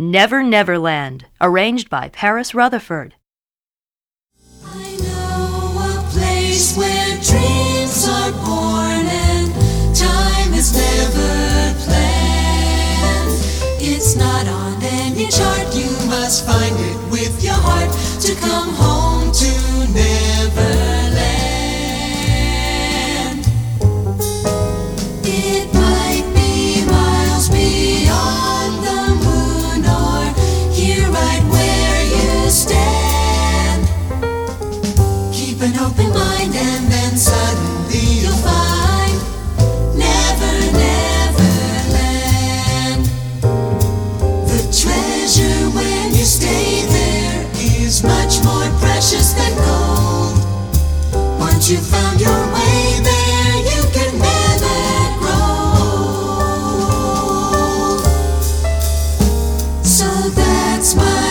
Never Never Land, arranged by Paris Rutherford. I know a place where dreams are born and time is never planned. It's not on any chart, you must find it with your heart to come home to Neverland. It might be miles beyond the moon or here right where you stand. Keep an open mind and then suddenly you'll find Never, Neverland. The treasure when you stay there is much more precious than gold. Once you've found your way there, you can never grow. So that's why